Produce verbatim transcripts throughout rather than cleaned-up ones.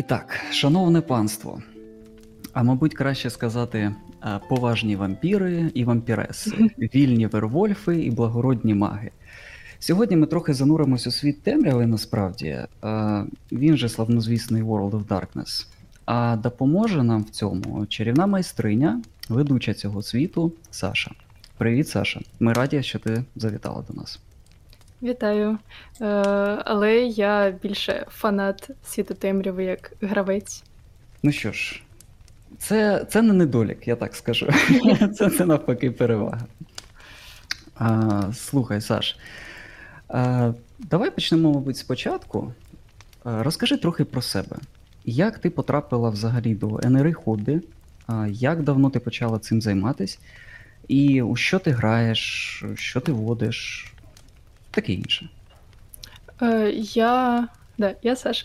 І так, шановне панство, а мабуть краще сказати поважні вампіри і вампіреси, вільні вервольфи і благородні маги. Сьогодні ми трохи зануримось у світ темряви, насправді, він же славнозвісний World of Darkness. А допоможе нам в цьому чарівна майстриня, ведуча цього світу, Саша. Привіт, Саша. Ми раді, що ти завітала до нас. Вітаю. Е, але я більше фанат світу темряви, як гравець. Ну що ж, це, це не недолік, я так скажу. Це, це навпаки перевага. А, слухай, Саш, а, давай почнемо, мабуть, спочатку. А, розкажи трохи про себе. Як ти потрапила взагалі до ен ар ай Хобі? А, як давно ти почала цим займатись? І у що ти граєш, що ти водиш? Таке інше. Е, я... Да, я Саша.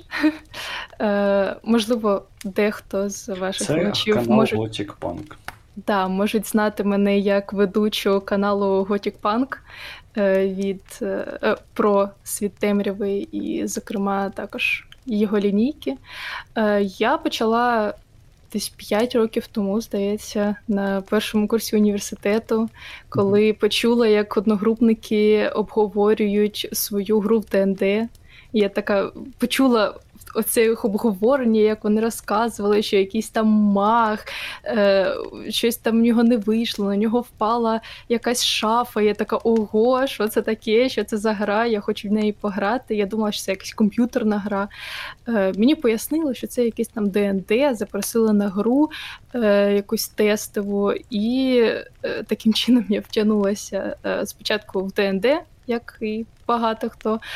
Е, можливо, дехто з ваших глядачів канал можуть... Gothic Punk. Да, можуть знати мене як ведучу каналу Gothic Punk е, від, е, про світ темряви і, зокрема, також його лінійки. Е, я почала десь п'ять років тому, здається, на першому курсі університету, коли почула, як одногрупники обговорюють свою гру в ді енд ді. Я така почула оце їх обговорення, як вони розказували, що якийсь там маг, е, щось там в нього не вийшло, на нього впала якась шафа. Я така, ого, що це таке, що це за гра, я хочу в неї пограти. Я думала, що це якась комп'ютерна гра. Е, мені пояснили, що це якийсь там ді енд ді, запросили на гру е, якусь тестову, і е, таким чином я втягнулася е, спочатку в ді енд ді, як і багато хто. Е,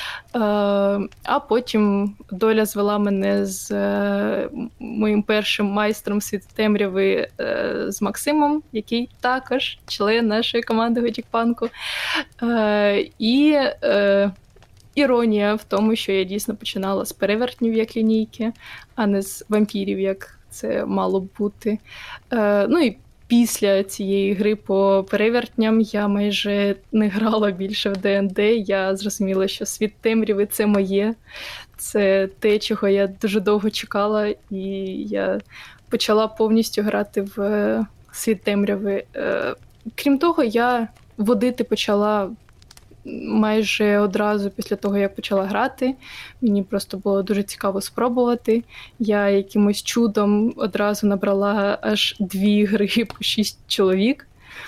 а потім доля звела мене з е, моїм першим майстром світу темряви, е, з Максимом, який також член нашої команди Gothic Punk. Е, і е, іронія в тому, що я дійсно починала з перевертнів як лінійки, а не з вампірів, як це мало б бути. Е, ну і після цієї гри по перевертням я майже не грала більше в ді енд ді. Я зрозуміла, що світ темряви – це моє. Це те, чого я дуже довго чекала, і я почала повністю грати в світ темряви. Крім того, я водити почала майже одразу після того, як почала грати. Мені просто було дуже цікаво спробувати. Я якимось чудом одразу набрала аж дві гри по шість чоловік,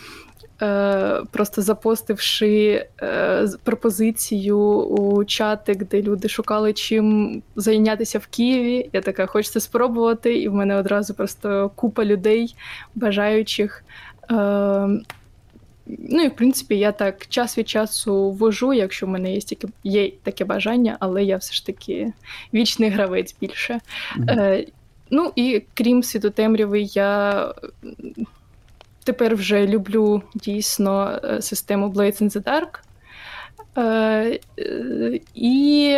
е, просто запостивши е, пропозицію у чатик, де люди шукали, чим зайнятися в Києві. Я така, хочеться спробувати, і в мене одразу просто купа людей, бажаючих. Е, Ну і, в принципі, я так час від часу вожу, якщо в мене є таке, є таке бажання, але я все ж таки вічний гравець більше. Mm-hmm. Е, ну і крім світу темряви, я тепер вже люблю дійсно систему Blades in the Dark. Е, е, і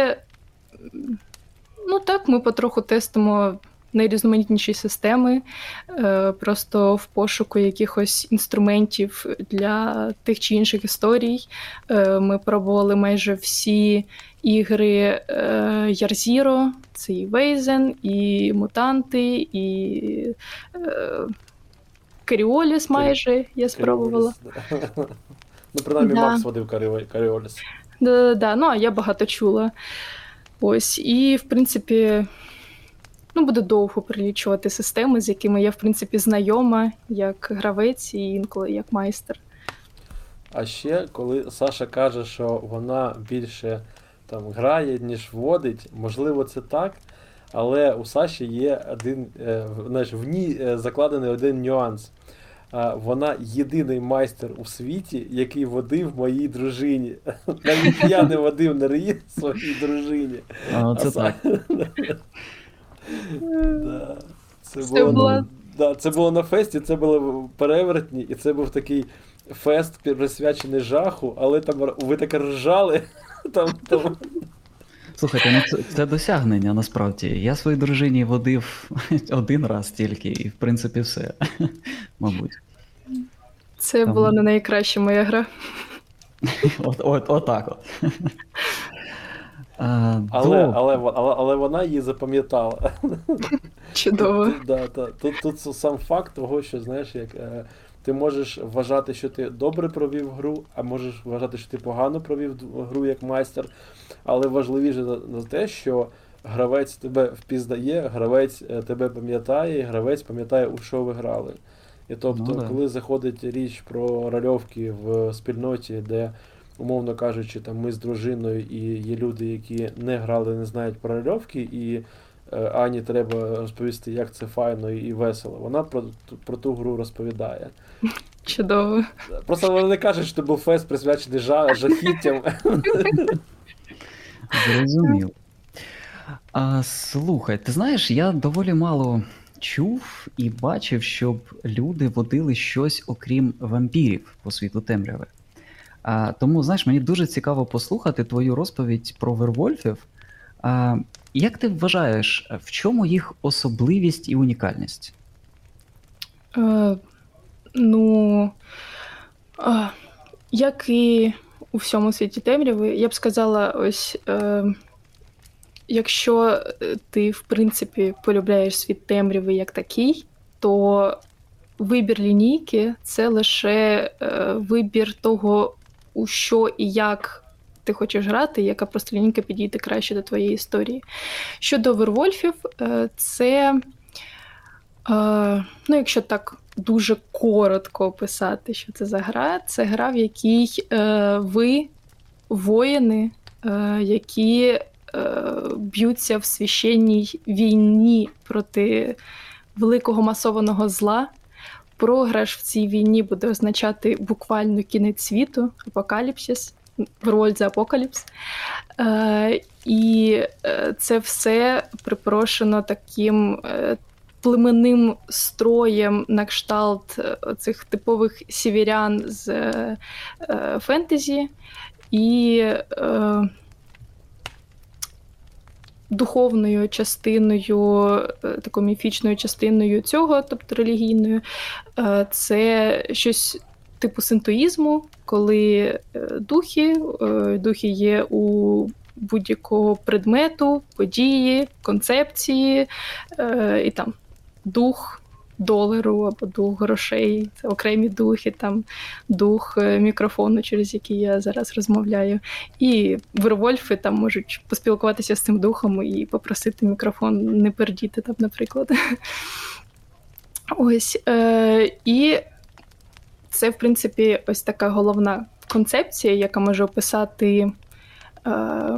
ну так, ми потроху тестимо найрізноманітніші системи, просто в пошуку якихось інструментів для тих чи інших історій. Ми пробували майже всі ігри Ярзіро, це і Вейзен, і Мутанти, і Каріоліс майже я спробувала. Ну, принаймні, да. Макс водив Каріоліс. Да-да-да, ну, а я багато чула. Ось, і, в принципі, ну, буду довго перелічувати системи, з якими я, в принципі, знайома, як гравець і інколи як майстер. А ще, коли Саша каже, що вона більше там грає, ніж водить, можливо, це так, але у Саші є один, е, знаєш, в ній закладений один нюанс. А, вона єдиний майстер у світі, який водив моїй дружині. Навіть я не водив на рі своїй дружині. А, це а так. Да. Це, це, було, було... Да, це було на фесті, це було перевертні, і це був такий фест, присвячений жаху, але там ви так ржали. Там, там... Слухайте, ну це, це досягнення насправді. Я своїй дружині водив один раз тільки, і в принципі все, мабуть. Це там... була не найкраща моя гра. От, от, от так от. А, Але, добре. але, вон- але, але вона її запам'ятала. Чудово. Тут, да, та, тут, тут сам факт того, що знаєш, як е, ти можеш вважати, що ти добре провів гру, а можеш вважати, що ти погано провів д- гру як майстер. Але важливіше за, за те, що гравець тебе впізнає, гравець е, тебе пам'ятає, і гравець пам'ятає, у що ви грали. І тобто, Ну да. коли заходить річ про рольовки в спільноті, де, умовно кажучи, там ми з дружиною і є люди, які не грали, не знають про рольовки, і е, Ані треба розповісти, як це файно і весело. Вона про, ту- про ту гру розповідає. Чудово. Просто вона не каже, що це був фест присвячений жа- жахіттям. Зрозумів. А, слухай, ти знаєш, я доволі мало чув і бачив, щоб люди водили щось окрім вампірів по світу темряви. А, тому, знаєш, мені дуже цікаво послухати твою розповідь про вервольфів. А, як ти вважаєш, в чому їх особливість і унікальність? Е, ну, е, як і у всьому світі темряви, я б сказала, ось, е, якщо е, ти, в принципі, полюбляєш світ темряви як такий, то вибір лінійки це лише е, вибір того, у що і як ти хочеш грати, яка просто лінійка підійде краще до твоєї історії. Щодо вервольфів, е, це, е, ну, якщо так дуже коротко описати, що це за гра, це гра, в якій е, ви воїни, е, які е, б'ються в священній війні проти великого масованого зла. Програш в цій війні буде означати буквально кінець світу, апокаліпсис, World the Apocalypse. Е, і е, це все припорошено таким е, племенним строєм на кшталт е, цих типових сіверян з е, е, фентезі. І е, духовною частиною, е, такою міфічною частиною цього, тобто релігійною, е, це щось типу синтоїзму, коли е, духи, е, духи є у будь-якого предмету, події, концепції, е, і там дух долару або дух грошей, це окремі духи, там дух е, мікрофону, через який я зараз розмовляю. І вервольфи там можуть поспілкуватися з цим духом і попросити мікрофон не пердіти, там, наприклад. Ось. Е, і це, в принципі, ось така головна концепція, яка може описати, е,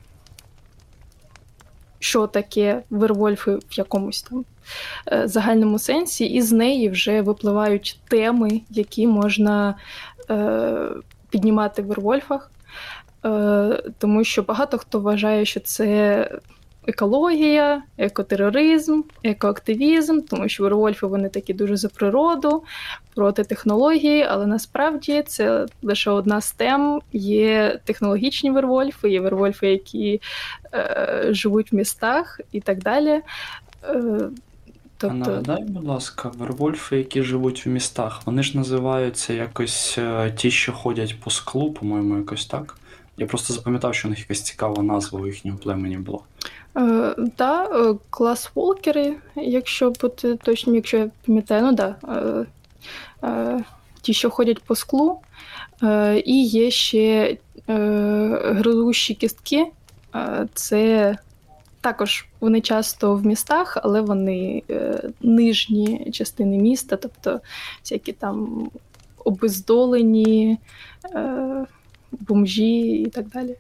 що таке вервольфи в якомусь там е, загальному сенсі, і з неї вже випливають теми, які можна е, піднімати в вервольфах. Е, тому що багато хто вважає, що це екологія, екотероризм, екоактивізм, тому що вервольфи вони такі дуже за природу, проти технології, але насправді це лише одна з тем. Є технологічні вервольфи, є вервольфи, які е, живуть в містах і так далі. Е, А тобто, нагадай, будь ласка, вервольфи, які живуть в містах, вони ж називаються якось е, ті, що ходять по склу, по-моєму, якось так. Я просто запам'ятав, що у них якась цікава назва у їхньому племені була. Е, та, е, клас-волкери, якщо бути точним, якщо я пам'ятаю, ну да, е, е, ті, що ходять по склу, е, і є ще е, гризущі кістки. Е, це також вони часто в містах, але вони е, нижні частини міста, тобто всякі там обездолені, е, бомжі і так далі.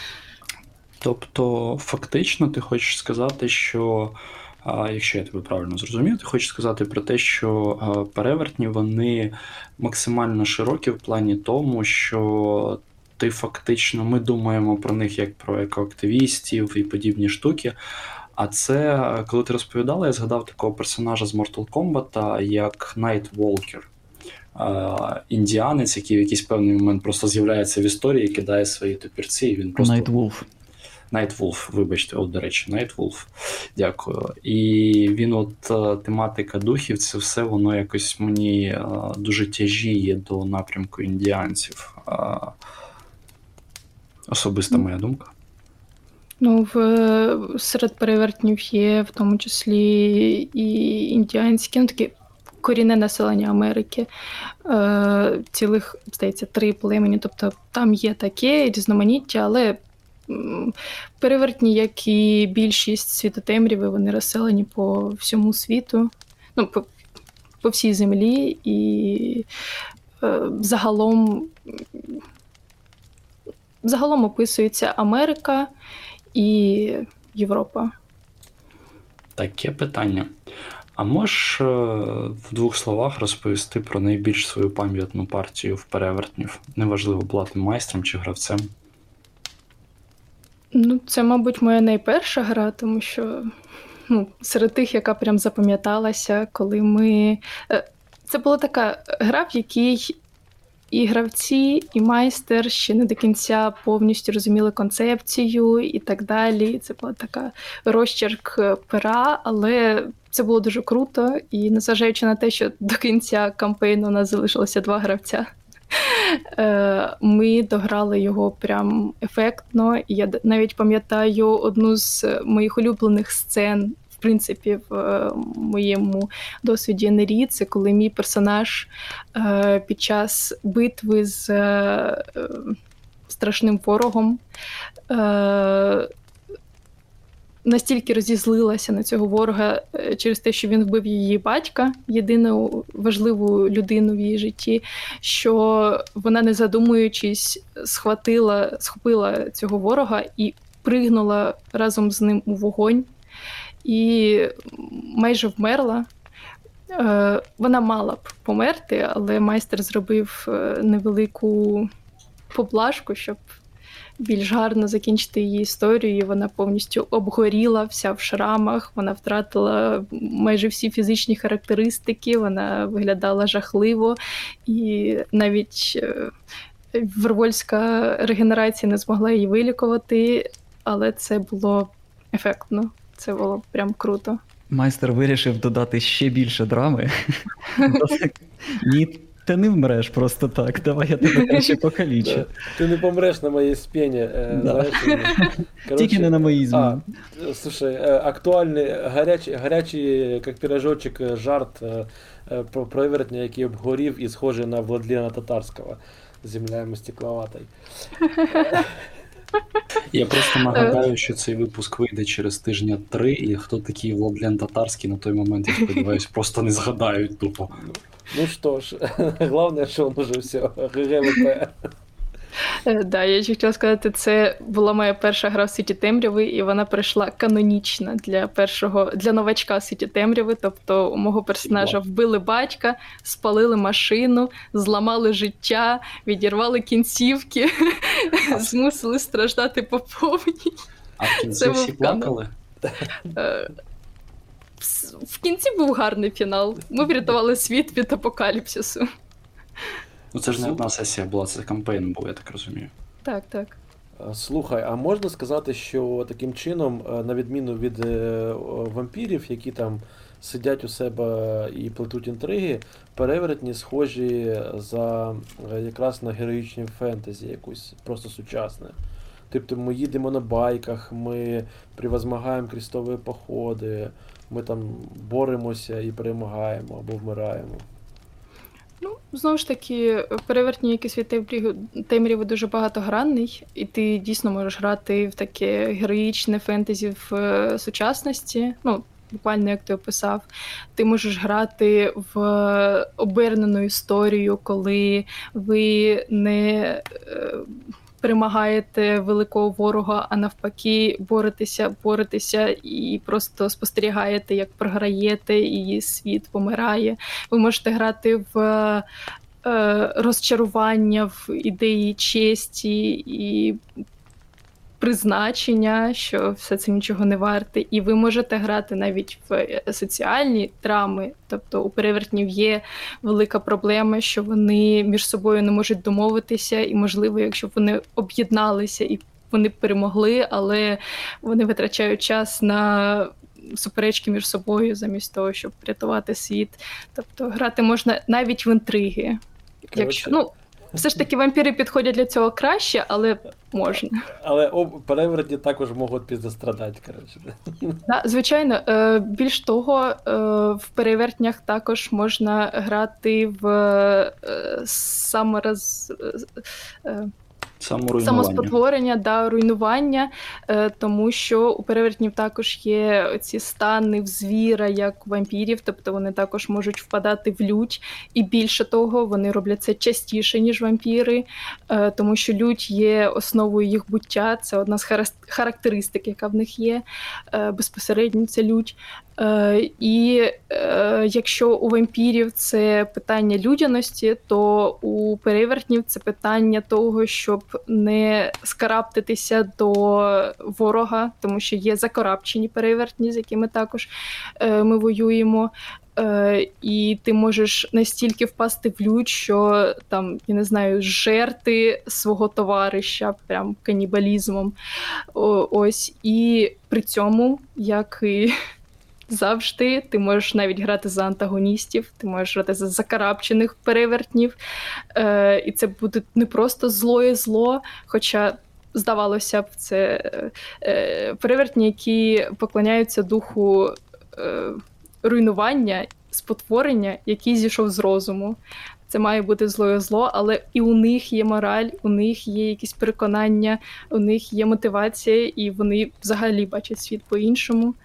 Тобто, фактично, ти хочеш сказати, що, а, якщо я тебе правильно зрозумів, ти хочеш сказати про те, що а, перевертні, вони максимально широкі в плані тому, що ти фактично, ми думаємо про них як про екоактивістів і подібні штуки. А це, коли ти розповідала, я згадав такого персонажа з Mortal Kombat, як Nightwalker. А, індіанець, який в якийсь певний момент просто з'являється в історії, кидає свої топірці, і він просто... Nightwolf. Nightwolf, вибачте, от, до речі, Nightwolf. Дякую. І він, от, е, тематика духів, це все, воно якось мені е, дуже тяжіє до напрямку індіанців. Е, Особиста моя думка. Ну, в, серед перевертнів є в тому числі і індіанські, ну такі корінне населення Америки. Е, цілих, здається, три племені. Тобто там є таке різноманіття, але м, перевертні, як і більшість світотемряви, вони розселені по всьому світу, ну, по, по всій землі, і е, загалом, загалом описується Америка і Європа. Таке питання. А можеш е, в двох словах розповісти про найбільш свою пам'ятну партію в перевертнів? Неважливо, була ти майстром чи гравцем. Ну, це, мабуть, моя найперша гра, тому що ну, серед тих, яка прям запам'яталася, коли ми. е, Це була така гра, в якій і гравці, і майстер ще не до кінця повністю розуміли концепцію і так далі. Це була така розчерк пера, але це було дуже круто. І незважаючи на те, що до кінця кампейну у нас залишилося два гравця, е, ми дограли його прям ефектно. І я д- навіть пам'ятаю одну з моїх улюблених сцен, в принципі, в е, моєму досвіді ен ар і, це коли мій персонаж е, під час битви з е, е, страшним ворогом е, настільки розізлилася на цього ворога е, через те, що він вбив її батька, єдину важливу людину в її житті, що вона, не задумуючись, схватила, схопила цього ворога і пригнула разом з ним у вогонь. І майже вмерла. Е, Вона мала б померти, але майстер зробив е, невелику поблажку, щоб більш гарно закінчити її історію. І вона повністю обгоріла, вся в шрамах, вона втратила майже всі фізичні характеристики, вона виглядала жахливо, і навіть е, вервольська регенерація не змогла її вилікувати, але це було ефектно. Це було прям круто. Майстер вирішив додати ще більше драми. Ні, ти не вмреш просто так. Давай я тебе краще покалічу. Да. Ти не помреш на моїй спині. Е, Да. знаєш, коротше, Тільки не на моїй А, зміні. слушай, е, актуальний, гарячий, гарячий, як пірожочок, е, жарт е, е, про перевертня, який обгорів і схожий на Владлена Татарського. Земля йому стекловатой. Я просто нагадаю, що цей випуск вийде через тижня три, і хто такий Владлен Татарський на той момент, я сподіваюся, просто не згадають тупо. Ну що ж, головне, що він уже все, ГГВП. Е, Да, я ще хотіла сказати, це була моя перша гра в Світі Темряви, і вона прийшла канонічна для першого, для новачка в Світі Темряви. Тобто у мого персонажа вбили батька, спалили машину, зламали життя, відірвали кінцівки, змусили страждати по повній. А в кінці Це всі був канон. плакали? Е, вс- В кінці був гарний фінал. Ми врятували світ від апокаліпсису. Ну це ж не одна сесія була, це кампейн був, я так розумію. Так, так. А, Слухай, а можна сказати, що таким чином, е, на відміну від е, о, вампірів, які там сидять у себе і плетуть інтриги, перевертні схожі за е, якраз на героїчні фентезі якусь, просто сучасне. Тобто ми їдемо на байках, ми превозмагаємо крестові походи, ми там боремося і перемагаємо або вмираємо. Ну, знову ж таки, перевертні, як і світ темряви, темряви дуже багатогранний, і ти дійсно можеш грати в таке героїчне фентезі в е, сучасності. Ну, буквально як ти описав. Ти можеш грати в е, обернену історію, коли ви не е, перемагаєте великого ворога, а навпаки боретеся, боретеся і просто спостерігаєте, як програєте, і світ помирає. Ви можете грати в е, розчарування, в ідеї честі і призначення, що все це нічого не варте. І ви можете грати навіть в соціальні драми. Тобто у перевертнів є велика проблема, що вони між собою не можуть домовитися, і, можливо, якщо б вони об'єдналися і вони б перемогли, але вони витрачають час на суперечки між собою замість того, щоб рятувати світ. Тобто грати можна навіть в інтриги. Якщо, ну, все ж таки вампіри підходять для цього краще, але можна. Але о, перевертні також можуть підзастрадати, коротше. Да, звичайно, е, більш того, е, в перевертнях також можна грати в е, самороз... е, Саморуйнування. самоспотворення, да, руйнування, е, тому що у перевертнів також є ці стани в звіра, як у вампірів, тобто вони також можуть впадати в лють, і більше того, вони роблять це частіше, ніж вампіри, е, тому що лють є основою їх буття, це одна з харас- характеристик, яка в них є, е, безпосередньо це лють. Е, і е, якщо у вампірів це питання людяності, то у перевертнів це питання того, щоб не скараптитися до ворога, тому що є закарапчені перевертні, з якими також е, ми воюємо. Е, і ти можеш настільки впасти в лють, що там, я не знаю, жерти свого товариша прям канібалізмом. О, ось. І при цьому, як і завжди, ти можеш навіть грати за антагоністів, ти можеш грати за закарапчених перевертнів, е, і це буде не просто злое зло, хоча, здавалося б, це е, перевертні, які поклоняються духу е, руйнування, спотворення, який зійшов з розуму. Це має бути злое зло, але і у них є мораль, у них є якісь переконання, у них є мотивація, і вони взагалі бачать світ по-іншому.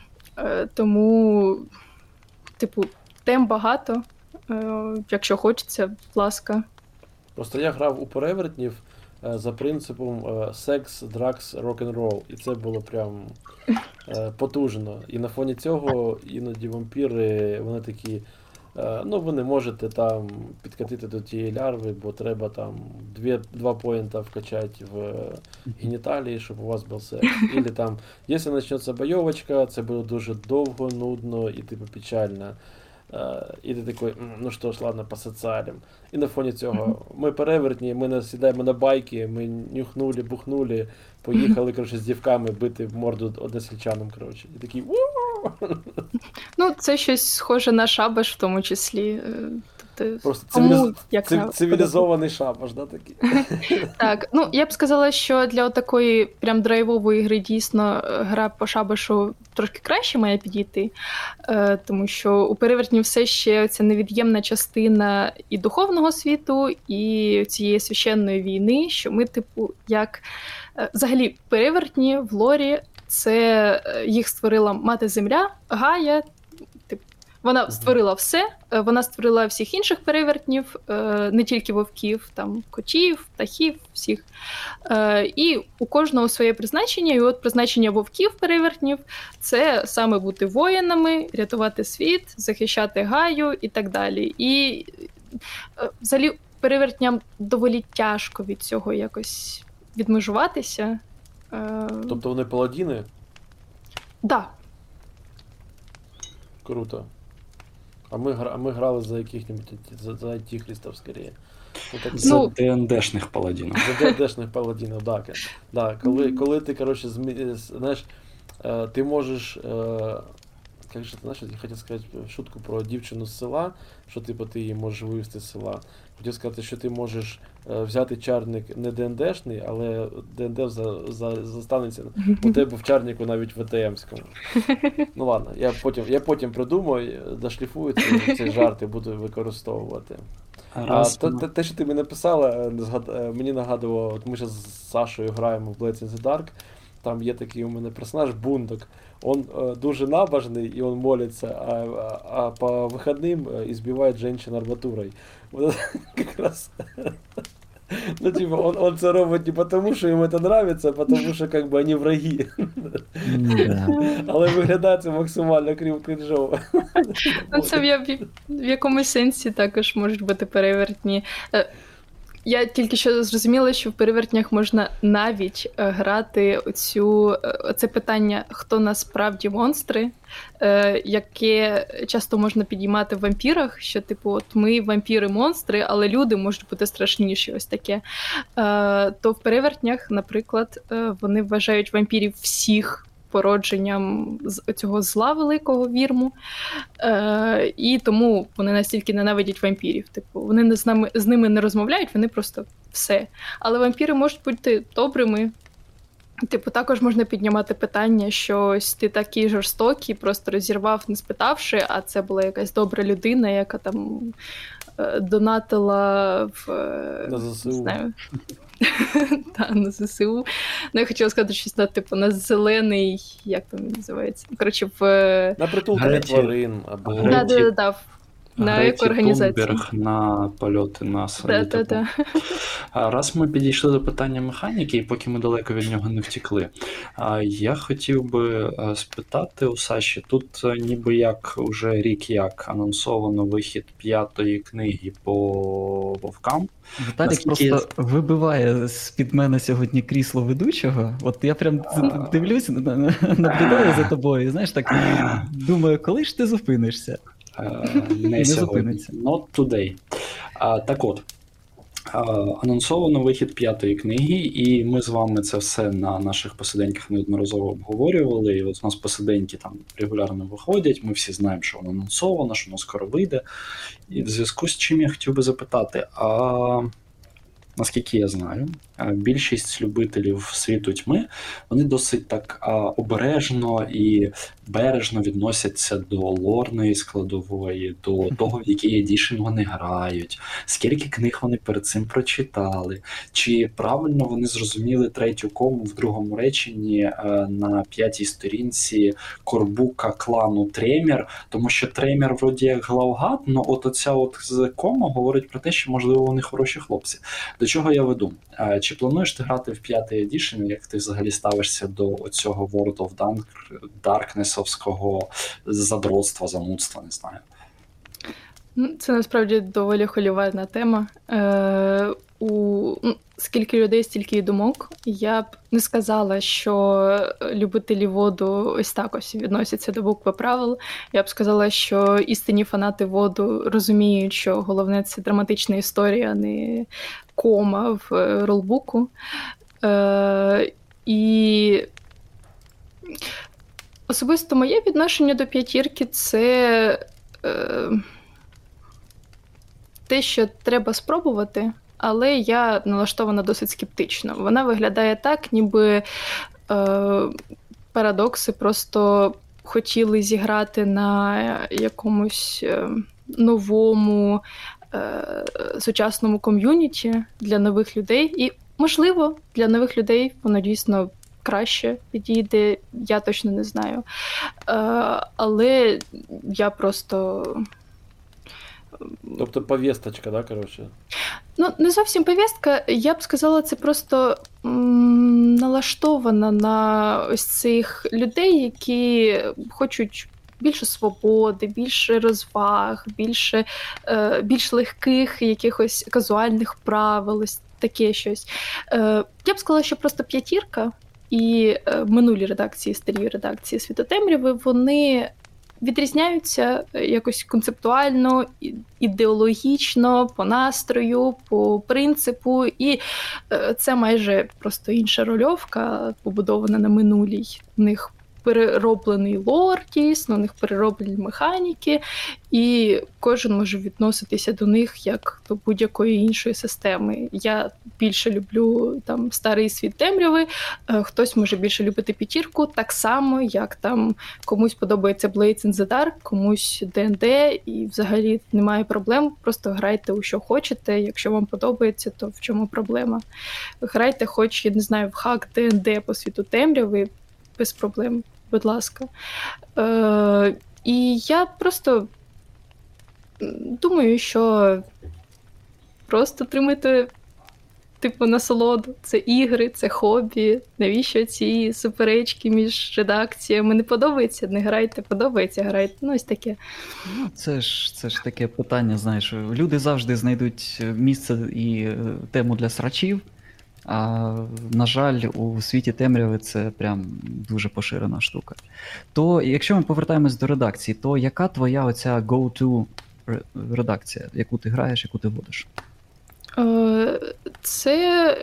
Тому, типу, тем багато. Якщо хочеться, будь ласка. Просто я грав у перевертнів е, за принципом е, секс, дракс, рок-н-рол. І це було прям е, потужно. І на фоні цього іноді вампіри, вони такі, е, ну ви не можете там підкатити до тієї лярви, бо треба там дві, два поінта вкачати в геніталії, щоб у вас був секс. Ілі там, якщо почнеться бойовочка, це буде дуже довго, нудно і типу печально. Uh, і ти такий, ну що ж, ладно, по соціалям. І на фоні цього ми перевертні, ми насідаємо на байки, ми нюхнули, бухнули, поїхали, коротше, з дівками бити в морду односельчанам, коротше. І такий у. Ну, це щось схоже на шабаш в тому числі. Тобто, просто кому цивіліз... як цив... на- цивілізований шабаш, да, такий? Так, ну я б сказала, що для такої прям драйвової гри дійсно е, гра по шабашу трошки краще має підійти, е, тому що у перевертні все ще ця невід'ємна частина і духовного світу, і цієї священної війни, що ми, типу, як е, взагалі перевертні в лорі, це е, їх створила мати Земля, Гая. Вона створила все, е, вона створила всіх інших перевертнів, е, не тільки вовків, там котів, птахів, всіх. Е, І у кожного своє призначення, і от призначення вовків перевертнів – це саме бути воїнами, рятувати світ, захищати Гаю і так далі. І е, взагалі перевертням доволі тяжко від цього якось відмежуватися. Е, Тобто вони паладіни? Да. Круто. А ми, гра... а ми грали за яких-нибудь, за, за антихристів, скоріше. Ну, так, За Ну- ДНДшних паладінів. за ДДшних паладінів, да. ка- да. Коли, коли ти, коротше, змі... знаєш, е, ти можеш, е, як же, знаєш, я хотів сказати шутку про дівчину з села, що типу ти її можеш вивезти з села. Хотів сказати, що ти можеш е, взяти чарник не ДНДшний, але ДНД за, за, застанеться у тебе в чарнику навіть в ВТМському. Ну ладно, я потім, я потім придумаю, дошліфую цей, цей жарт і буду використовувати. А Раз те, ми- те, те, що ти мені написала, не згад... е, мені нагадувало, от ми зараз з Сашою граємо в Blades in the Dark, там є такий у мене персонаж Бундок. Он е, дуже набожний, і он молиться, а, а, а по вихідним е, избивает женщин арматурой. Вот якраз. Ну, типа, он, он це робить не потому, що йому це нравится, а потому, що как бы вони враги. Да. Але виглядає це максимально крім крінжово. Ну, це в, я- в якомусь сенсі також можуть бути перевертні. Е, Я тільки що зрозуміла, що в перевертнях можна навіть е, грати оцю, е, оце питання, хто насправді монстри, е, яке часто можна підіймати в вампірах, що, типу, от ми вампіри-монстри, але люди можуть бути страшніші, ось таке. Е, То в перевертнях, наприклад, е, вони вважають вампірів всіх породженням з цього зла великого Вірму. Е, і тому вони настільки ненавидять вампірів. Типу, вони не з, нами, з ними не розмовляють, вони просто все. Але вампіри можуть бути добрими. Типу, також можна піднімати питання, що ось ти такий жорстокий, просто розірвав, не спитавши, а це була якась добра людина, яка там е, донатила в... Е, На ЗСУ. Не знаю. Та, на ЗСУ. Ну, я хотіла сказати щось на, типу, на зелений, як там він називається? Коротше, в... На притулки для Греті. тварин або Греті. Да, да, да, да, на Греті екоорганізації. Тунберг на польоти на Да, да, да. А раз ми підійшли до питання механіки, і поки ми далеко від нього не втекли, а, я хотів би а, спитати у Саші, тут а, ніби як уже рік як анонсовано вихід п'ятої книги по вовкам. Віталік Наскільки я- просто вибиває з-під мене сьогодні крісло ведучого. От я прям дивлюсь, на- на- наблюдаю за тобою, і знаєш, так думаю, коли ж ти зупинишся? Е, Не Не сьогодні. зупиниться. Not today. А, так от, а, анонсовано вихід п'ятої книги, і ми з вами це все на наших посиденьках неодноразово обговорювали. І от у нас посиденьки там регулярно виходять, ми всі знаємо, що воно анонсовано, що воно скоро вийде. І в зв'язку з чим я хотів би запитати, а наскільки я знаю, а, більшість любителів світу тьми, вони досить так а, обережно і бережно відносяться до лорної складової, до того, в який едішн вони грають, скільки книг вони перед цим прочитали, чи правильно вони зрозуміли третю кому в другому реченні е, на п'ятій сторінці корбука клану Тремір, тому що Тремір вроді як главгад, але от оця от з кома говорить про те, що можливо вони хороші хлопці. До чого я веду? Е, Чи плануєш ти грати в п'ятий едішн, як ти взагалі ставишся до цього World of Dark- Darkness-овського задротства, замутства, не знаю. Ну, це насправді доволі холіварна тема. Е, у ну, скільки людей, стільки й думок. Я б не сказала, що любителі воду ось так ось відносяться до букви правил. Я б сказала, що істинні фанати воду розуміють, що головне це драматична історія, а не кома в е, ролбуку. Е, і особисто моє відношення до п'ятірки це е, те, що треба спробувати, але я налаштована досить скептично. Вона виглядає так, ніби е, парадокси просто хотіли зіграти на якомусь е, новому е, сучасному ком'юніті для нових людей. І, можливо, для нових людей воно дійсно краще підійде, я точно не знаю. Е, але я просто... Тобто повісточка, да, коротше? Ну, не зовсім повістка, я б сказала, це просто м, налаштована на ось цих людей, які хочуть більше свободи, більше розваг, більше, е, більш легких якихось казуальних правил, ось таке щось. Е, я б сказала, що просто п'ятірка і е, минулі редакції, старі редакції Світотемряви, вони відрізняються якось концептуально, і- ідеологічно, по настрою, по принципу, і е, це майже просто інша рольовка, побудована на минулій. У них перероблений лор, дійсно, у них перероблені механіки, і кожен може відноситися до них як до будь-якої іншої системи. Я більше люблю там старий світ темряви, е, хтось може більше любити п'ятірку, так само, як там комусь подобається Blades in the Dark, комусь ді енд ді, і взагалі немає проблем, просто грайте у що хочете, якщо вам подобається, то в чому проблема? Грайте хоч, я не знаю, в хак ді енд ді по світу темряви, без проблем, будь ласка. Е, і я просто думаю, що просто тримайте типу насолоду. Це ігри, це хобі. Навіщо ці суперечки між редакціями? Не подобається, не грайте, подобається, грайте. Ну, ось таке. Ну, це ж, це ж таке питання, знаєш, люди завжди знайдуть місце і е, тему для срачів, а, на жаль, у світі темряви це прям дуже поширена штука. То, якщо ми повертаємось до редакції, то яка твоя оця go-to ре- редакція, яку ти граєш, яку ти водиш? Е, Це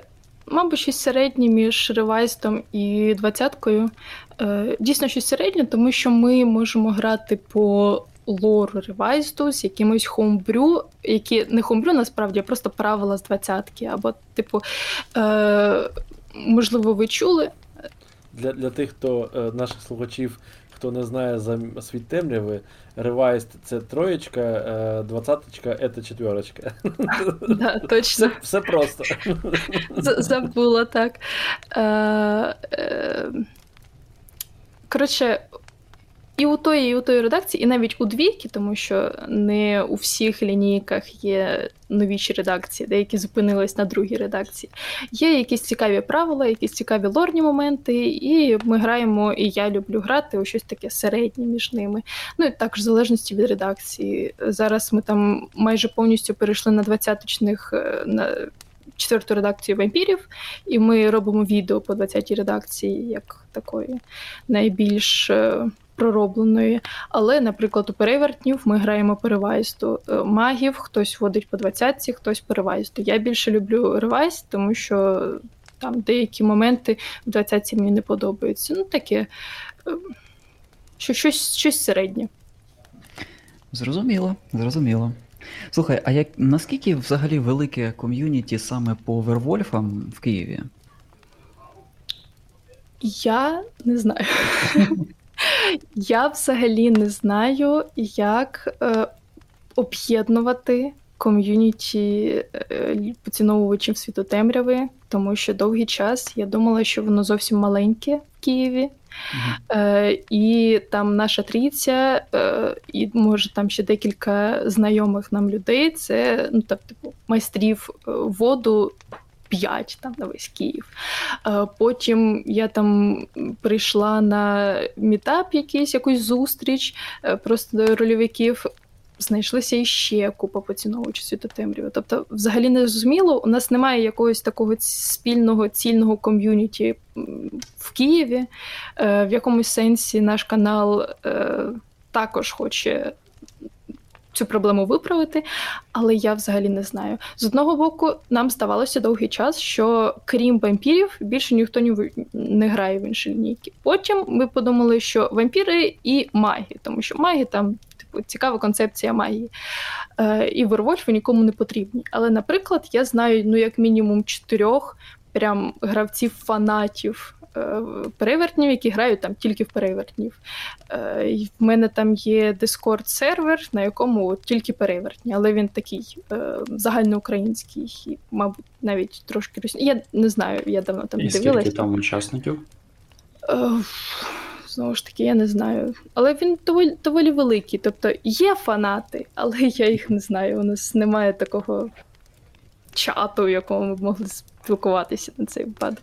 Мабуть, щось середнє між ревайстом і двадцяткою. Е, Дійсно, щось середнє, тому що ми можемо грати по лору ревайсту з якимось хоумбрю, які не хоумбрю, насправді, а просто правила з двадцятки. Або, типу, е, можливо, ви чули. Для, для тих, хто е, наших слухачів, хто не знає за м- світ темряви, ревайст це троєчка, е, двадцяточка це четверочка. Да, точно. Все, все просто. З- Забула, так. Е, е, Коротше, і у тої, і у тої редакції, і навіть у двійки, тому що не у всіх лінійках є новіші редакції, деякі зупинились на другій редакції. Є якісь цікаві правила, якісь цікаві лорні моменти, і ми граємо, і я люблю грати у щось таке середнє між ними. Ну і також в залежності від редакції. Зараз ми там майже повністю перейшли на двадцяточних, е, на четверту редакцію вампірів, і ми робимо відео по двадцятій редакції, як такої найбільш е, проробленої. Але, наприклад, у перевертнів ми граємо по ревайсту. Е, Магів хтось водить по двадцятці, хтось по ревайсту. Я більше люблю ревайст, тому що там деякі моменти в двадцятці мені не подобаються. Ну, таке, е, що щось, щось середнє. Зрозуміло, зрозуміло. Слухай, а як наскільки взагалі велике ком'юніті саме по Вервольфам в Києві? Я не знаю. Я взагалі не знаю, як е, об'єднувати ком'юніті е, поціновувачів світу темряви, тому що довгий час я думала, що воно зовсім маленьке в Києві. Е, і там наша трійця, е, і може там ще декілька знайомих нам людей, це ну, так, типу, майстрів е, воду п'ять там на весь Київ. Е, потім я там прийшла на мітап якийсь, якусь зустріч е, просто рольовиків. Знайшлися іще купа поціновувачів світу темряви. Тобто, взагалі не зрозуміло, у нас немає якогось такого спільного, цільного ком'юніті в Києві. Е, в якомусь сенсі наш канал е, також хоче цю проблему виправити, але я взагалі не знаю. З одного боку, нам здавалося довгий час, що крім вампірів, більше ніхто не, не грає в інші лінійки. Потім ми подумали, що вампіри і маги, тому що маги там цікава концепція магії. Е, і Вервольфи нікому не потрібні. Але, наприклад, я знаю, ну, як мінімум чотирьох прям гравців-фанатів е, перевертнів, які грають там тільки в перевертнів. Е, і в мене там є Discord-сервер, на якому тільки перевертні, але він такий е, загальноукраїнський, і, мабуть, навіть трошки російський. Я не знаю, я давно там і дивилась. Скільки там учасників? Е, Знову ж таки, я не знаю. Але він доволі, доволі великий. Тобто є фанати, але я їх не знаю. У нас немає такого чату, в якому ми б могли спілкуватися на цей випадок.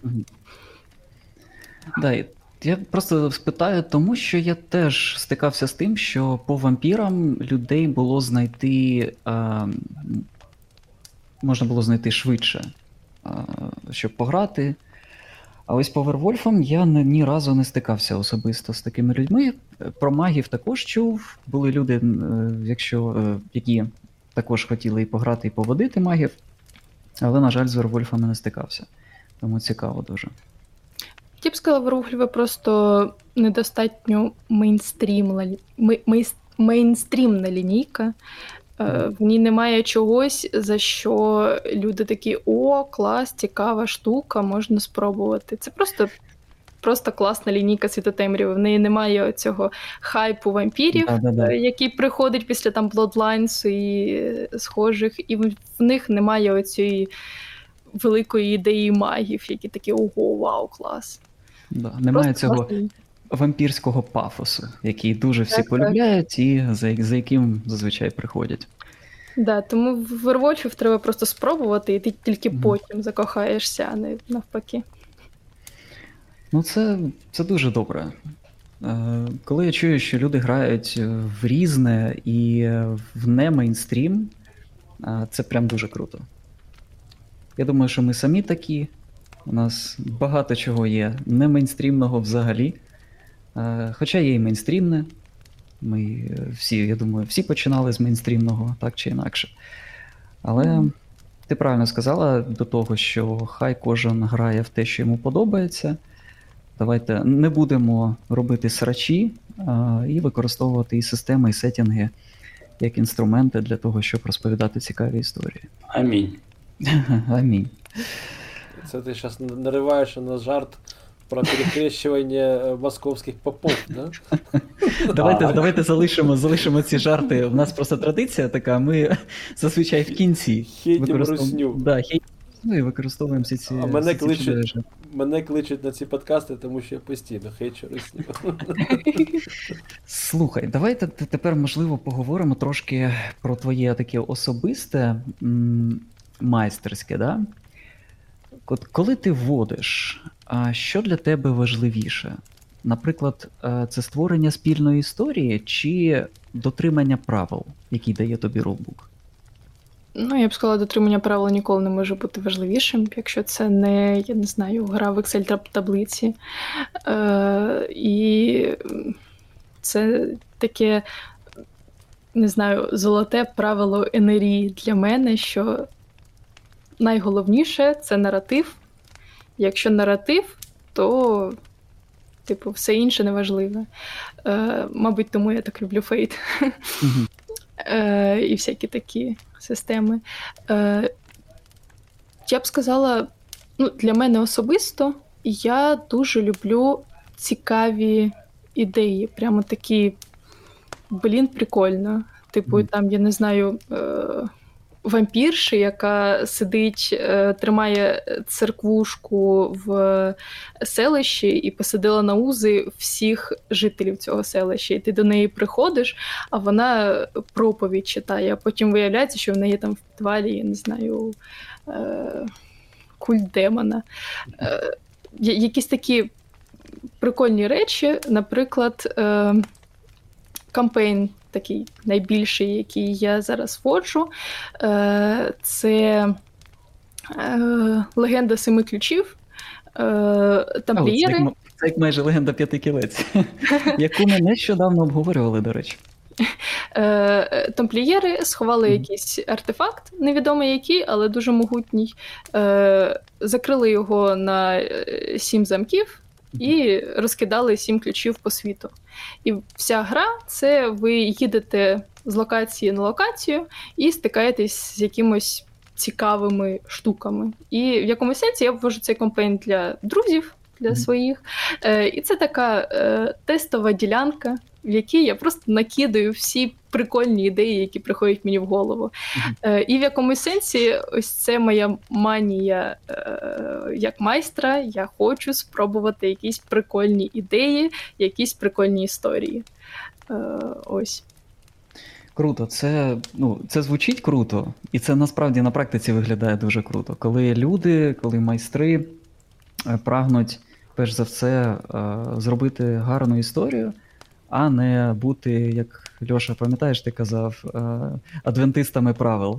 Да, і я просто спитаю, тому що я теж стикався з тим, що по вампірам людей було знайти, а, можна було знайти швидше, а, щоб пограти. А ось по Вервольфам я ні, ні разу не стикався особисто з такими людьми. Про магів також чув. Були люди, якщо, які також хотіли і пограти, і поводити магів. Але, на жаль, з Вервольфами не стикався. Тому цікаво дуже. Я б сказала, Вервольфи просто недостатньо мейнстрімна, мейнстрімна лінійка. В ній немає чогось, за що люди такі: о, клас, цікава штука, можна спробувати. Це просто, просто класна лінійка світу темряви. В неї немає цього хайпу вампірів, Да-да-да. який приходить після там Bloodlines і схожих, і в них немає оцієї великої ідеї магів, які такі: ого, вау, клас. Да, немає Просто цього класна лінійка. вампірського пафосу, який дуже всі Так, так. полюбляють і за, за яким зазвичай приходять. Да, тому в Вервольфів треба просто спробувати, і ти тільки Мгм. потім закохаєшся, а не навпаки. Ну, це, це дуже добре. Е, Коли я чую, що люди грають в різне і в не мейнстрім, е, це прям дуже круто. Я думаю, що ми самі такі. У нас багато чого є не мейнстрімного взагалі. Е, Хоча є і мейнстрімне. Ми всі, я думаю, всі починали з мейнстрімного, так чи інакше. Але ти правильно сказала до того, що хай кожен грає в те, що йому подобається. Давайте не будемо робити срачі а, і використовувати і системи, і сеттінги як інструменти для того, щоб розповідати цікаві історії. Амінь. Амінь. Це ти зараз нариваєш на жарт про перехрещування московських попов, да? Давайте, А. давайте залишимо, залишимо ці жарти. У нас просто традиція така, ми зазвичай в кінці Хейтім використовуємо- русню. Да, хейтім русню і використовуємо всі ці, А мене всі ці кличуть- чудові жарти. Мене кличуть на ці подкасти, тому що я постійно хейчу русню. Слухай, давайте т- тепер, можливо, поговоримо трошки про твоє таке особисте м, майстерське, да? От коли ти вводиш, а що для тебе важливіше? Наприклад, е, це створення спільної історії чи дотримання правил, які дає тобі рулбук? Ну, я б сказала, дотримання правил ніколи не може бути важливішим, якщо це не, я не знаю, гра в Excel-таблиці. Е, і це таке, не знаю, золоте правило ен ар і для мене, що найголовніше – це наратив. Якщо наратив, то, типу, все інше неважливе. Е, мабуть, тому я так люблю Fate. Мгм. Е, і всякі такі системи. Е, я б сказала, ну, для мене особисто, я дуже люблю цікаві ідеї. Прямо такі, блін, прикольно. Типу, Мгм. там, я не знаю, е, вампірші, яка сидить, е, тримає церквушку в селищі і посадила на узи всіх жителів цього селища. І ти до неї приходиш, а вона проповідь читає, а потім виявляється, що в неї там в підвалі, я не знаю, е, культ демона. Е, я- якісь такі прикольні речі, наприклад, е, кампейн такий найбільший, який я зараз вводжу, е, це е, легенда семи ключів, е, А, от це, тамплієри. як, м- це як майже легенда п'яти кілець, яку ми нещодавно обговорювали, до речі. Е, Тамплієри сховали Мгм. якийсь артефакт, невідомо який, але дуже могутній. Е, Закрили його на е, сім замків і розкидали сім ключів по світу. І вся гра – це ви їдете з локації на локацію і стикаєтесь з якимось цікавими штуками. І в якомусь сенсі я ввожу цей кампейн для друзів, для Мгм. своїх. Е, І це така е, тестова ділянка, в якій я просто накидаю всі прикольні ідеї, які приходять мені в голову. Мгм. Е, І в якомусь сенсі ось це моя манія е, як майстра. Я хочу спробувати якісь прикольні ідеї, якісь прикольні історії. Е, Ось. Круто, це, ну, це звучить круто, і це насправді на практиці виглядає дуже круто. Коли люди, коли майстри е, прагнуть, перш за все, е, зробити гарну історію, а не бути, як Льоша, пам'ятаєш, ти казав, е, адвентистами правил.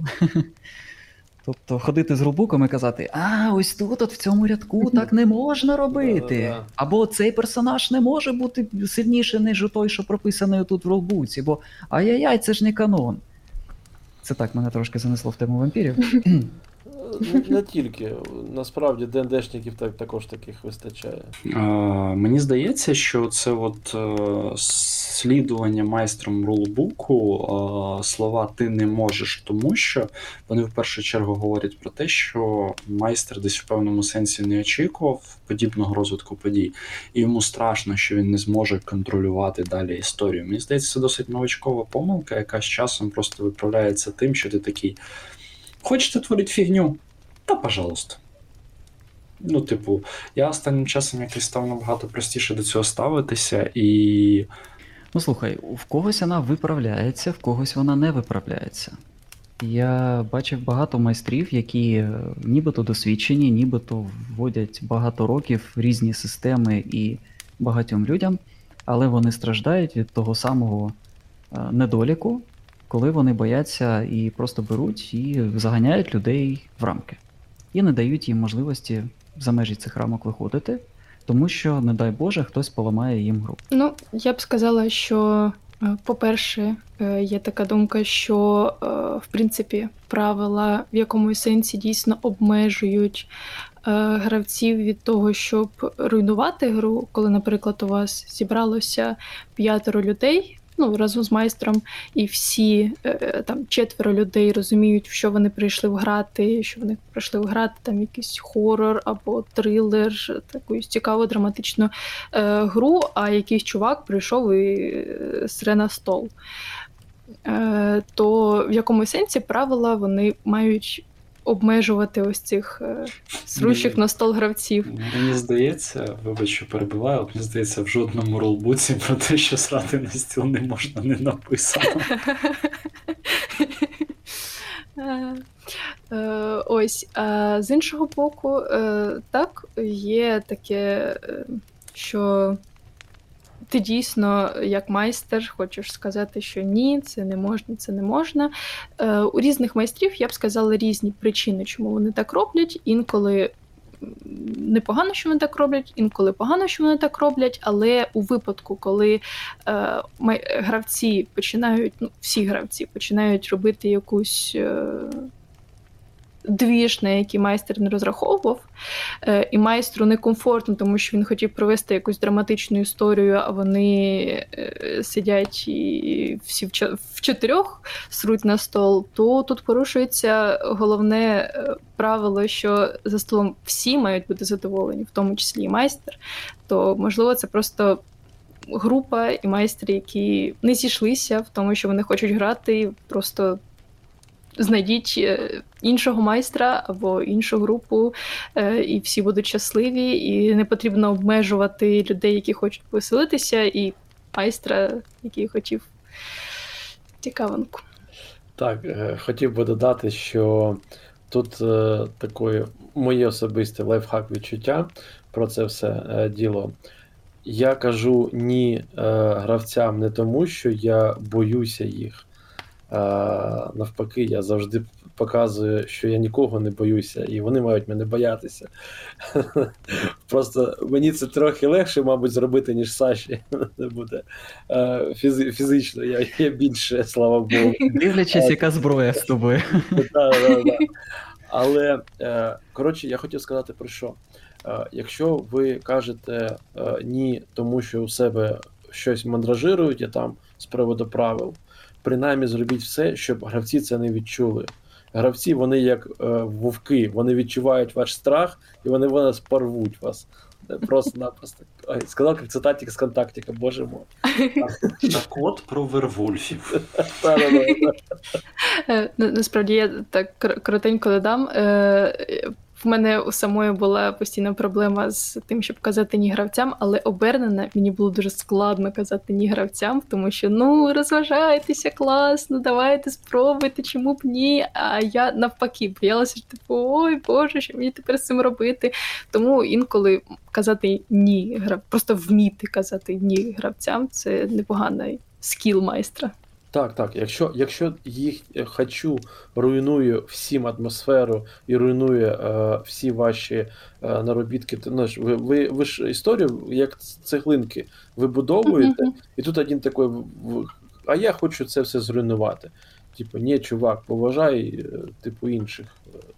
Тобто ходити з рулбуком і казати, а, ось тут, от в цьому рядку так не можна робити. Да-да-да. Або цей персонаж не може бути сильніший, ніж той, що прописаний тут в рулбуці, бо ай-яй-яй, це ж не канон. Це так, мене трошки занесло в тему вампірів. Не, не тільки. Насправді ді енд де-шників так, також таких вистачає. Е, Мені здається, що це от е, слідування майстром рулбуку, е, слова ти не можеш, тому що вони в першу чергу говорять про те, що майстер десь в певному сенсі не очікував подібного розвитку подій, і йому страшно, що він не зможе контролювати далі історію. Мені здається, це досить новачкова помилка, яка з часом просто виправляється тим, що ти такий: хочете творити фігню? Та пожалуйста. Ну, типу, я останнім часом якось став набагато простіше до цього ставитися, і Ну слухай, в когось вона виправляється, в когось вона не виправляється. Я бачив багато майстрів, які е, нібито досвідчені, нібито вводять багато років в різні системи і багатьом людям, але вони страждають від того самого е, недоліку, коли вони бояться і просто беруть і заганяють людей в рамки. І не дають їм можливості за межі цих рамок виходити, тому що, не дай Боже, хтось поламає їм гру. Ну, я б сказала, що Е, По-перше, е, є така думка, що е, в принципі правила в якомусь сенсі дійсно обмежують е, гравців від того, щоб руйнувати гру, коли, наприклад, у вас зібралося п'ятеро людей. Ну, разом з майстром, і всі е, там четверо людей розуміють, в що вони прийшли вграти, що вони прийшли вграти там якийсь хорор або трилер, таку цікаву драматичну е, гру, а якийсь чувак прийшов і е, сре на стол. Е, то в якомусь сенсі правила вони мають обмежувати ось цих е, срущих Мені- на стол гравців. Мені здається, вибач, що перебиваю, але мені здається, в жодному ролбуці про те, що срати на стіл не можна, не написано. Е, е, Ось, а з іншого боку, е, так, є таке, е, що ти дійсно, як майстер, хочеш сказати, що ні, це не можна, це не можна. Е, У різних майстрів, я б сказала, різні причини, чому вони так роблять. Інколи м, непогано, що вони так роблять, інколи погано, що вони так роблять, але у випадку, коли е, май- гравці починають, ну, всі гравці починають робити якусь е, двіж, на який майстер не розраховував, е, і майстру некомфортно, тому що він хотів провести якусь драматичну історію, а вони е, сидять і всі в, чо- в чотирьох сруть на стол, то тут порушується головне е, правило, що за столом всі мають бути задоволені, в тому числі і майстер. То, можливо, це просто група і майстри, які не зійшлися в тому, що вони хочуть грати, і просто знайдіть е, іншого майстра або іншу групу, е, і всі будуть щасливі, і не потрібно обмежувати людей, які хочуть повеселитися, і майстра, який хотів цікавинку. Так, е, хотів би додати, що тут е, такої моє особисте лайфхак відчуття про це все е, діло. Я кажу ні е, гравцям не тому, що я боюся їх. Е, навпаки, я завжди показую, що я нікого не боюся, і вони мають мене боятися. Просто мені це трохи легше, мабуть, зробити, ніж Саші. Не буде е, фізи- фізично. Я, я більше, слава Богу. Дивлячись, яка зброя з тобою. Да, да, да. Але, е, коротше, я хотів сказати про що. Е, Якщо ви кажете е, ні, тому що у себе щось мандражируєте там з приводу правил, принаймні зробіть все, щоб гравці це не відчули. Гравці, вони як е, вовки, вони відчувають ваш страх, і вони вас порвуть вас. Е, Просто-напросто. Ой, сказав, як цитатик з контактика, боже мой. Так от про вервольфів. Та-да-да-да. Е, на- Насправді я так кор- коротенько додам. Е, В мене у самої була постійна проблема з тим, щоб казати ні гравцям, але обернена мені було дуже складно казати ні гравцям, тому що ну розважайтеся класно, давайте спробуйте, чому б ні. А я навпаки боялася, що типу, ой Боже, що мені тепер з цим робити. Тому інколи казати ні грав, просто вміти казати ні гравцям це непоганий скіл майстра. Так, так. Якщо, якщо їх е, хочу руйнує всім атмосферу і руйнує е, всі ваші е, наробітки, то ну, ж, ви, ви, ви ж історію, як цеглинки, вибудовуєте, Мгм. і тут один такий, в- в- а я хочу це все зруйнувати. Типу, ні, чувак, поважай, е, типу, інших.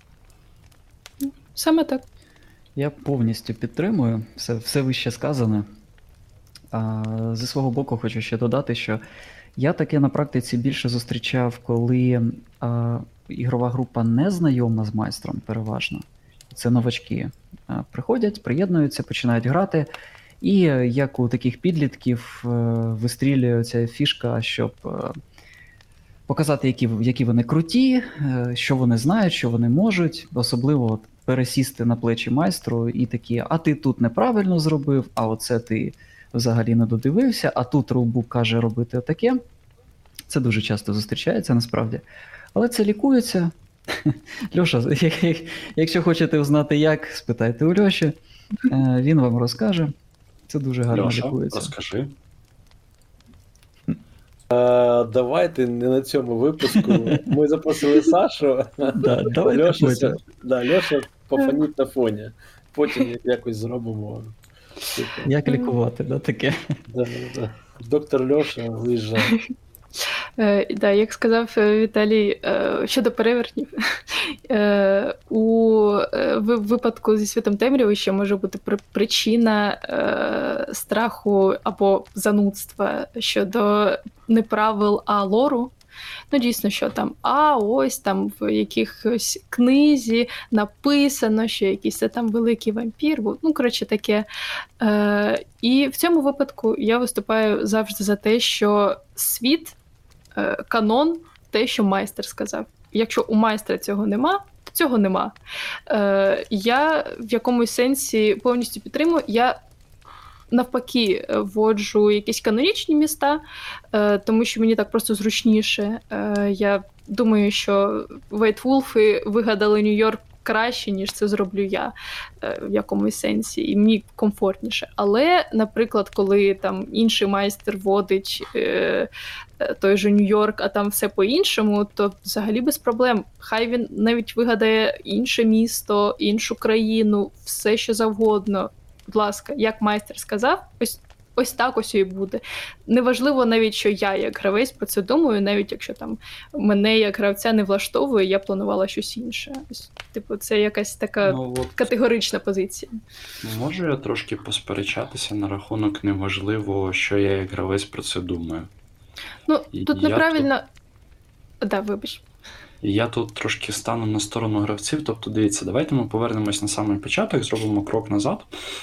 Саме так. Я повністю підтримую все, все вище сказане. А, зі свого боку, хочу ще додати, що я таке на практиці більше зустрічав, коли а, ігрова група не знайома з майстром, переважно. Це новачки. А, приходять, приєднуються, починають грати. І е, як у таких підлітків е, вистрілює ця фішка, щоб е, показати, які, які вони круті, е, що вони знають, що вони можуть, особливо от, пересісти на плечі майстру і такі, а ти тут неправильно зробив, а оце ти взагалі не додивився, а тут рулбук каже робити отаке. Це дуже часто зустрічається насправді. Але це лікується. Льоша, як- як- якщо хочете узнати як, спитайте у Льоші, е, він вам розкаже. Це дуже гарно Льоша, лікується. розкажи. Е, давайте не на цьому випуску. Ми запросили Сашу. Да, давайте Льоша, потім. да, Льоша пофаніть на фоні. Потім якось зробимо Типу, Як лікувати, да, таке? да, да, да. Доктор Льоша виїжджає. Е, да, як сказав е, Віталій, е, щодо перевертнів, е, у е, ви- випадку зі світом темряви ще може бути при- причина е, страху або занудства щодо не правил, а лору. Ну, дійсно, що там, а ось там в якихось книзі написано, що якийсь це там великий вампір був. Ну, коротше, таке. Е, і в цьому випадку я виступаю завжди за те, що світ, е, канон, те, що майстер сказав. Якщо у майстра цього нема, то цього нема. Е, я в якомусь сенсі повністю підтримую. Я навпаки е, вводжу якісь канонічні міста, е, тому що мені так просто зручніше. Е, я думаю, що Вайтвулфи вигадали Нью-Йорк краще, ніж це зроблю я е, в якомусь сенсі, і мені комфортніше. Але, наприклад, коли там інший майстер водить е, е, той же Нью-Йорк, а там все по-іншому, то взагалі без проблем. Хай він навіть вигадає інше місто, іншу країну, все що завгодно. Будь ласка, як майстер сказав, ось, ось так ось і буде. Неважливо навіть, що я як гравець про це думаю, навіть якщо там мене як гравця не влаштовує, я планувала щось інше. Ось, типу, це якась така Ну, от категорична позиція. можу я трошки посперечатися на рахунок неважливо, що я як гравець про це думаю. Ну, І тут я неправильно. Да, вибач. І я тут трошки стану на сторону гравців. Тобто, дивіться, давайте ми повернемось на самий початок, зробимо крок назад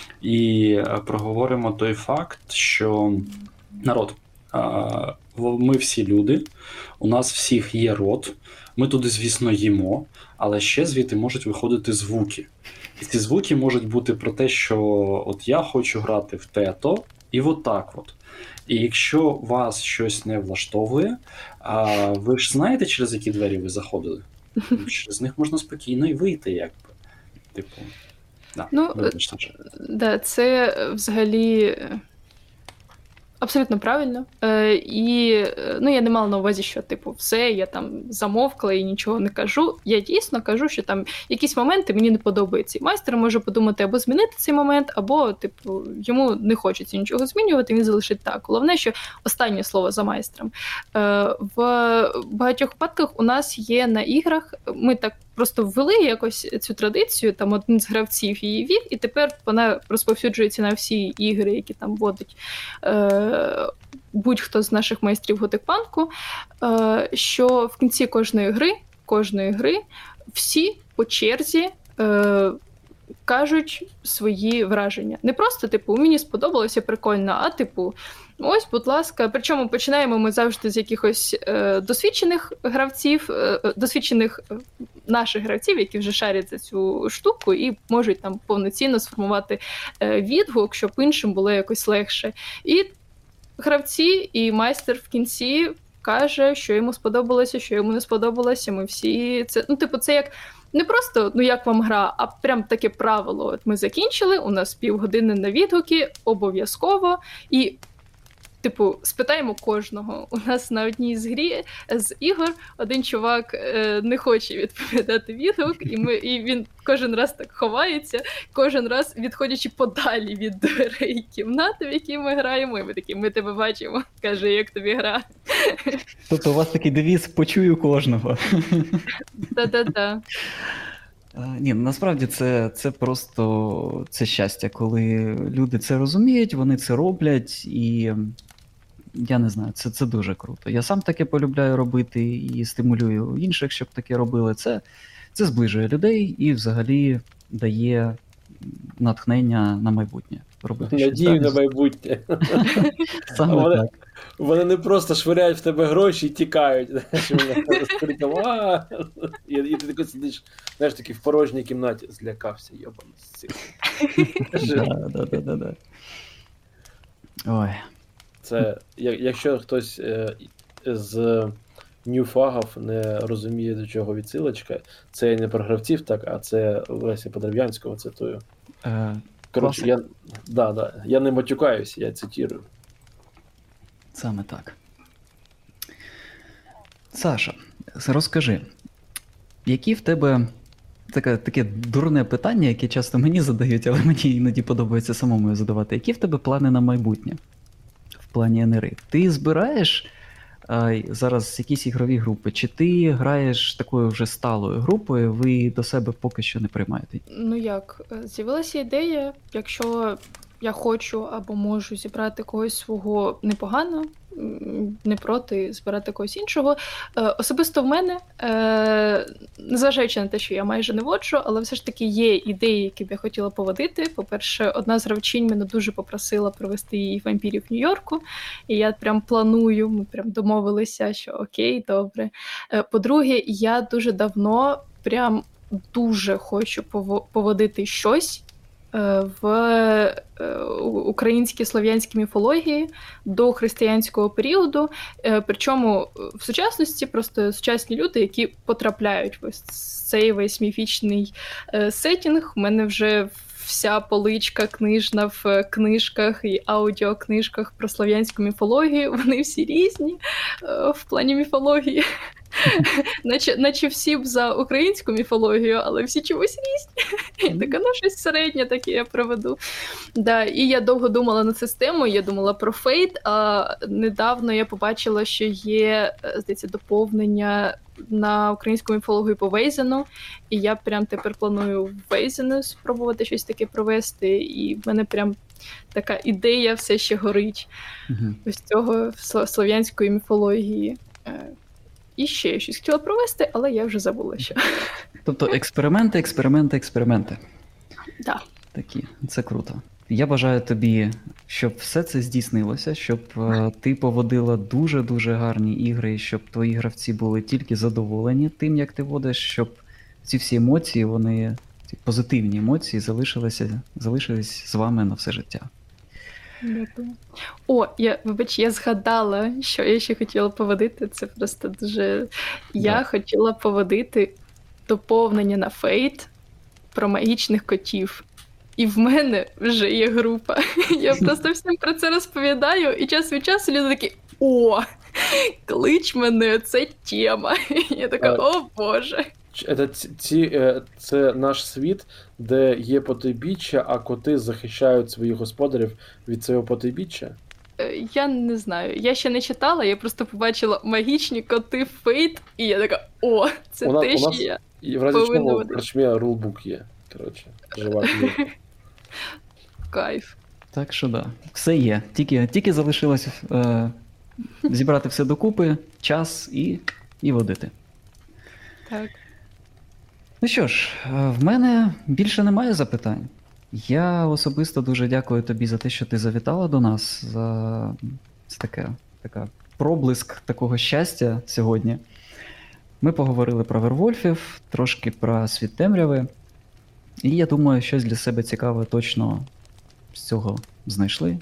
і е, проговоримо той факт, що народ, е, в- ми всі люди, у нас всіх є рот, ми туди, звісно, їмо, але ще звідти можуть виходити звуки. І ці звуки можуть бути про те, що от я хочу грати в тето, і от так от. І якщо вас щось не влаштовує, а ви ж знаєте, через які двері ви заходили? Через них можна спокійно і вийти, якби. Типу, да, Ну, вибач, Саша. Да, це е, взагалі е, абсолютно правильно. Е, і е, ну, я не мала на увазі, що типу, все, я там замовкла і нічого не кажу. Я дійсно кажу, що там якісь моменти мені не подобаються. І майстер може подумати або змінити цей момент, або типу, йому не хочеться нічого змінювати, він залишить так. Головне, що останнє слово за майстром. Е, в багатьох випадках у нас є на іграх, ми так просто ввели якось цю традицію, там один з гравців її вів, і тепер вона розповсюджується на всі ігри, які там вводить е, будь-хто з наших майстрів готикпанку, е, що в кінці кожної гри, кожної гри всі по черзі е, кажуть свої враження. Не просто, типу, мені сподобалося прикольно, а типу, ось, будь ласка. Причому починаємо ми завжди з якихось е, досвідчених гравців, е, досвідчених е, наших гравців, які вже шарять за цю штуку і можуть там повноцінно сформувати е, відгук, щоб іншим було якось легше. І гравці, і майстер в кінці каже, що йому сподобалося, що йому не сподобалося. Ми всі це, ну, типу, це як не просто, ну, як вам гра, а прям таке правило. От ми закінчили, у нас півгодини на відгуки, обов'язково, і типу, спитаємо кожного. У нас на одній з грі з ігор один чувак е, не хоче відповідати відгук, і ми і він кожен раз так ховається, кожен раз відходячи подалі від дверей кімнати, в якій ми граємо. І ми такі, ми тебе бачимо. Каже, як тобі гра? Тобто у вас такий девіз «почую кожного». Та-та-та. А, Ні, насправді це, це просто це щастя, коли люди це розуміють, вони це роблять, і я не знаю, це, це дуже круто. Я сам таке полюбляю робити і стимулюю інших, щоб таке робили. Це, це зближує людей і взагалі дає натхнення на майбутнє. Робити щось Надію на так. майбутнє. Саме Вони- так. Вони не просто швиряють в тебе гроші і тікають. Знаєш, вони з криком «А!» і, і ти такий сидиш, знаєш, такий в порожній кімнаті, злякався, йобаний з цих. Да, да, да, да, да. Ой. Це, я- якщо хтось е, з ньюфагів не розуміє, до чого відсилочка, це не про гравців, так, а це Леся Подерев'янського цитую. Е, Коротше, Класик. я, да, да, я не матюкаюсь, я цитую. Саме так. Саша, розкажи, які в тебе таке, таке дурне питання, яке часто мені задають, але мені іноді подобається самому його задавати. Які в тебе плани на майбутнє в плані ен ер і? Ти збираєш а, зараз якісь ігрові групи, чи ти граєш такою вже сталою групою, ви до себе поки що не приймаєте? Ну як, е, з'явилася ідея, якщо я хочу або можу зібрати когось свого непогано, м, не проти збирати когось іншого. Е, Особисто в мене, е, незважаючи на те, що я майже не воджу, але все ж таки є ідеї, які б я хотіла поводити. По-перше, одна з гравчинь мене дуже попросила провести її вампірів в Нью-Йорку, і я прям планую, ми прям домовилися, що окей, добре. Е, По-друге, я дуже давно прям дуже хочу пово- поводити щось е, в е, у- українській слов'янській міфології до християнського періоду. Е, Причому е, в сучасності просто сучасні люди, які потрапляють в ось цей весь міфічний е, сетінг. У мене вже вся поличка книжна в е, книжках і аудіокнижках про слов'янську міфологію. Вони всі різні е, в плані міфології. Наче, наче всі б за українську міфологію, але всі чомусь різні. І така, ну, щось середнє таке я проведу. Да, і я довго думала над системою, я думала про Фейт, а недавно я побачила, що є, е, здається, доповнення на українську міфологію по Вейзену, і я прям тепер планую в Вейзену спробувати щось таке провести, і в мене прям така ідея все ще горить Угу. ось цього сло- слов'янської міфології. Е, І ще я щось хотіла провести, але я вже забула, що. Тобто експерименти, експерименти, експерименти. Да. Такі, це круто. Я бажаю тобі, щоб все це здійснилося, щоб е, ти поводила дуже-дуже гарні ігри, і щоб твої гравці були тільки задоволені тим, як ти водиш, щоб ці всі емоції, вони, ці позитивні емоції залишилися, залишились з вами на все життя. Дякую. О, я, вибач, я згадала, що я ще хотіла поводити. Це просто дуже. Я Да. хотіла поводити доповнення на Фейт про магічних котів. І в мене вже є група. Я просто всім про це розповідаю, і час від часу люди такі: о, клич мене, це тема. Я така, А, о Боже. Ч- Це, ці, ці, е, це наш світ, де є потойбіччя, а коти захищають своїх господарів від цього потойбіччя. Е, Я не знаю, я ще не читала, я просто побачила магічні коти Фейт, і я така, о, це У нас- те, у що нас я. І в разі Повинна чого в бути. карчмі рулбук є. Коротше, жива книга. Кайф. Так що да, все є. Тільки, тільки залишилось е, зібрати все докупи, час і, і водити. Так. Ну що ж, е, в мене більше немає запитань. Я особисто дуже дякую тобі за те, що ти завітала до нас, за це таке, така проблиск такого щастя сьогодні. Ми поговорили про Вервольфів, трошки про світ темряви. І я думаю, щось для себе цікаве точно з цього знайшли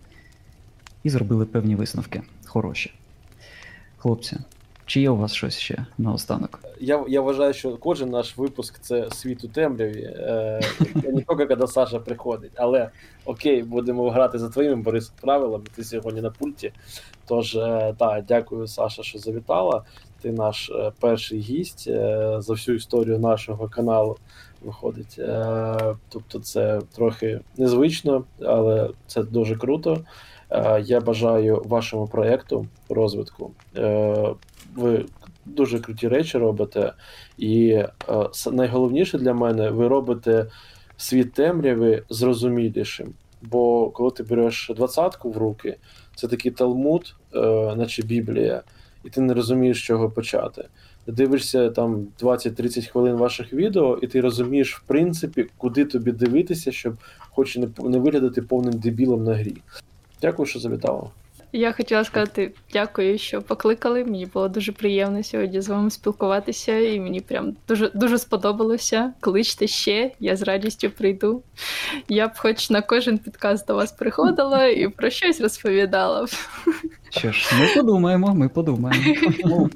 і зробили певні висновки. Хороші. Хлопці, чи є у вас щось ще наостанок? Я, я вважаю, що кожен наш випуск це світ у темряві. Е, не тільки коли Саша приходить, але окей, будемо грати за твоїми, Борис, правилами. Ти сьогодні на пульті. Тож, е, так, дякую, Саша, що завітала. Ти наш е, перший гість е, за всю історію нашого каналу. Виходить. Е, тобто це трохи незвично, але це дуже круто. Е, я бажаю вашому проєкту розвитку. Е, ви дуже круті речі робите, і е, с- найголовніше для мене, ви робите світ темряви зрозумілішим. Бо коли ти береш двадцятку в руки, це такий талмуд, е, наче Біблія, і ти не розумієш, з чого почати. Ти дивишся там двадцять-тридцять хвилин ваших відео, і ти розумієш, в принципі, куди тобі дивитися, щоб хоч і не, не виглядати повним дебілом на грі. Дякую, що завітала. Я хотіла сказати дякую, що покликали. Мені було дуже приємно сьогодні з вами спілкуватися, і мені прям дуже, дуже сподобалося. Кличте ще, я з радістю прийду. Я б хоч на кожен підкаст до вас приходила і про щось розповідала. Що ж, ми подумаємо, ми подумаємо. Ну,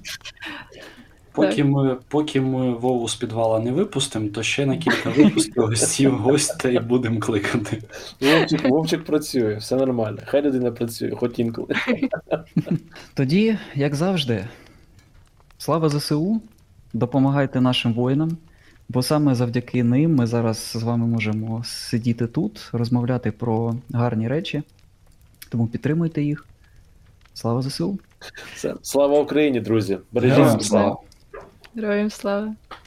поки ми, поки ми Вову з підвала не випустимо, то ще на кілька випусків гостів гостей будемо кликати. Вовчик, Вовчик працює, все нормально. Хай людина працює, хоч інколи. Тоді, як завжди, слава ЗСУ, допомагайте нашим воїнам, Бо саме завдяки ним ми зараз з вами можемо сидіти тут, розмовляти про гарні речі. Тому підтримуйте їх. Слава ЗСУ! Все. Слава Україні, друзі! Бережіть Героям себе. слава! Героям слава!